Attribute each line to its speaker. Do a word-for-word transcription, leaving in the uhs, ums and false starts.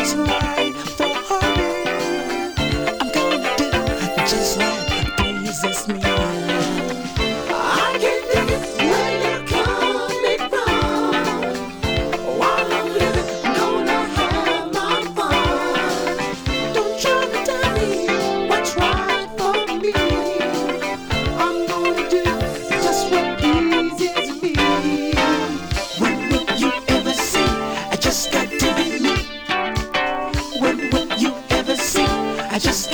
Speaker 1: what's right for me. I'm gonna do just what pleases me. I can dig it where you're coming from. While I'm living, I'm gonna have my fun. Don't try to tell me what's right for me. I'm gonna do just what pleases me. When will you ever see? I just got to be me. When will you ever see? I just